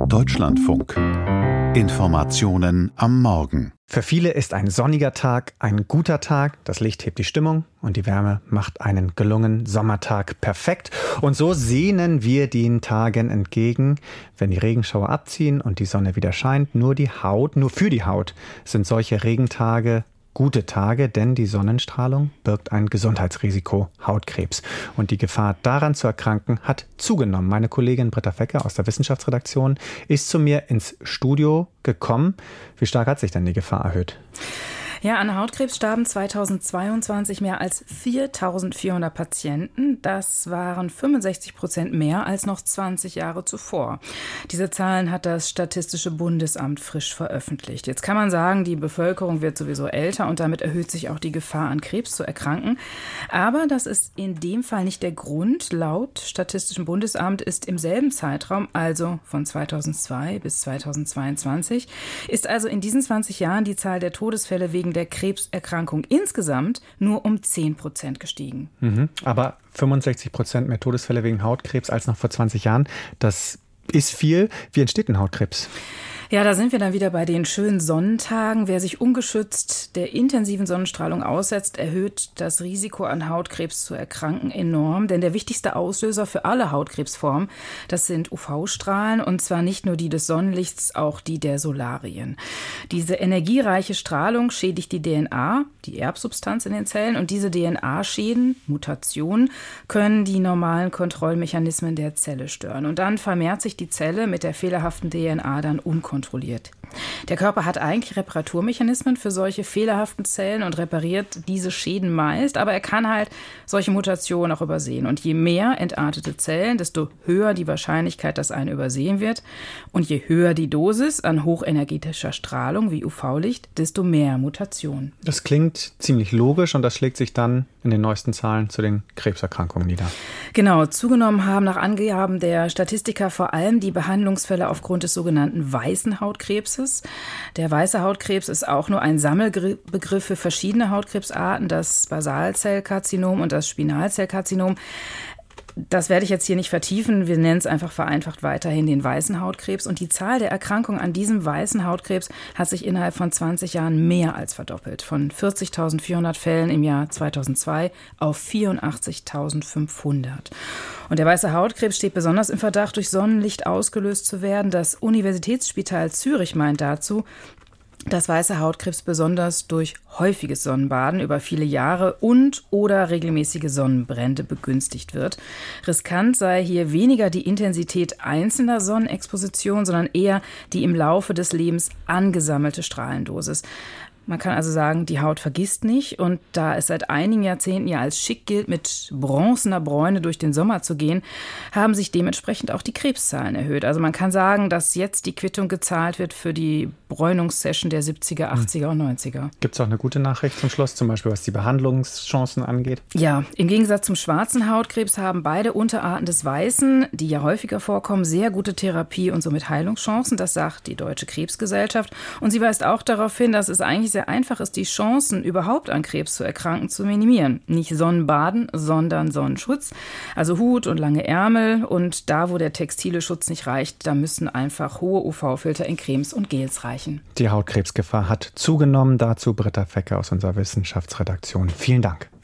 Deutschlandfunk. Informationen am Morgen. Für viele ist ein sonniger Tag ein guter Tag. Das Licht hebt die Stimmung und die Wärme macht einen gelungenen Sommertag perfekt. Und so sehnen wir den Tagen entgegen, wenn die Regenschauer abziehen und die Sonne wieder scheint. Nur für die Haut sind solche Regentage gute Tage, denn die Sonnenstrahlung birgt ein Gesundheitsrisiko, Hautkrebs. Und die Gefahr, daran zu erkranken, hat zugenommen. Meine Kollegin Britta Fecker aus der Wissenschaftsredaktion ist zu mir ins Studio gekommen. Wie stark hat sich denn die Gefahr erhöht? Ja, an Hautkrebs starben 2022 mehr als 4.400 Patienten. Das waren 65% mehr als noch 20 Jahre zuvor. Diese Zahlen hat das Statistische Bundesamt frisch veröffentlicht. Jetzt kann man sagen, die Bevölkerung wird sowieso älter und damit erhöht sich auch die Gefahr, an Krebs zu erkranken. Aber das ist in dem Fall nicht der Grund. Laut Statistischem Bundesamt ist im selben Zeitraum, also von 2002 bis 2022, ist also in diesen 20 Jahren die Zahl der Todesfälle wegen der Krebserkrankung insgesamt nur um 10% gestiegen. Aber 65% mehr Todesfälle wegen Hautkrebs als noch vor 20 Jahren, das ist viel. Wie entsteht denn Hautkrebs? Ja, da sind wir dann wieder bei den schönen Sonnentagen. Wer sich ungeschützt der intensiven Sonnenstrahlung aussetzt, erhöht das Risiko, an Hautkrebs zu erkranken, enorm. Denn der wichtigste Auslöser für alle Hautkrebsformen, das sind UV-Strahlen. Und zwar nicht nur die des Sonnenlichts, auch die der Solarien. Diese energiereiche Strahlung schädigt die DNA, die Erbsubstanz in den Zellen. Und diese DNA-Schäden, Mutationen, können die normalen Kontrollmechanismen der Zelle stören. Und dann vermehrt sich die Zelle mit der fehlerhaften DNA dann unkontrolliert. Der Körper hat eigentlich Reparaturmechanismen für solche fehlerhaften Zellen und repariert diese Schäden meist, aber er kann halt solche Mutationen auch übersehen. Und je mehr entartete Zellen, desto höher die Wahrscheinlichkeit, dass eine übersehen wird. Und je höher die Dosis an hochenergetischer Strahlung wie UV-Licht, desto mehr Mutationen. Das klingt ziemlich logisch und das schlägt sich dann in den neuesten Zahlen zu den Krebserkrankungen nieder. Genau, zugenommen haben nach Angaben der Statistiker vor allem die Behandlungsfälle aufgrund des sogenannten weißen Hautkrebses. Der weiße Hautkrebs ist auch nur ein Sammelbegriff für verschiedene Hautkrebsarten, das Basalzellkarzinom und das Spinalzellkarzinom. Das werde ich jetzt hier nicht vertiefen. Wir nennen es einfach vereinfacht weiterhin den weißen Hautkrebs. Und die Zahl der Erkrankungen an diesem weißen Hautkrebs hat sich innerhalb von 20 Jahren mehr als verdoppelt. Von 40.400 Fällen im Jahr 2002 auf 84.500. Und der weiße Hautkrebs steht besonders im Verdacht, durch Sonnenlicht ausgelöst zu werden. Das Universitätsspital Zürich meint dazu, dass weißer Hautkrebs besonders durch häufiges Sonnenbaden über viele Jahre und/oder regelmäßige Sonnenbrände begünstigt wird. Riskant sei hier weniger die Intensität einzelner Sonnenexpositionen, sondern eher die im Laufe des Lebens angesammelte Strahlendosis. Man kann also sagen, die Haut vergisst nicht. Und da es seit einigen Jahrzehnten ja als schick gilt, mit bronzener Bräune durch den Sommer zu gehen, haben sich dementsprechend auch die Krebszahlen erhöht. Also man kann sagen, dass jetzt die Quittung gezahlt wird für die Bräunungssession der 70er, 80er und 90er. Gibt es auch eine gute Nachricht zum Schluss, zum Beispiel was die Behandlungschancen angeht? Ja, im Gegensatz zum schwarzen Hautkrebs haben beide Unterarten des Weißen, die ja häufiger vorkommen, sehr gute Therapie und somit Heilungschancen. Das sagt die Deutsche Krebsgesellschaft. Und sie weist auch darauf hin, dass es eigentlich sehr einfach ist, die Chancen, überhaupt an Krebs zu erkranken, zu minimieren. Nicht Sonnenbaden, sondern Sonnenschutz. Also Hut und lange Ärmel. Und da, wo der textile Schutz nicht reicht, da müssen einfach hohe UV-Filter in Cremes und Gels reichen. Die Hautkrebsgefahr hat zugenommen. Dazu Britta Fecker aus unserer Wissenschaftsredaktion. Vielen Dank.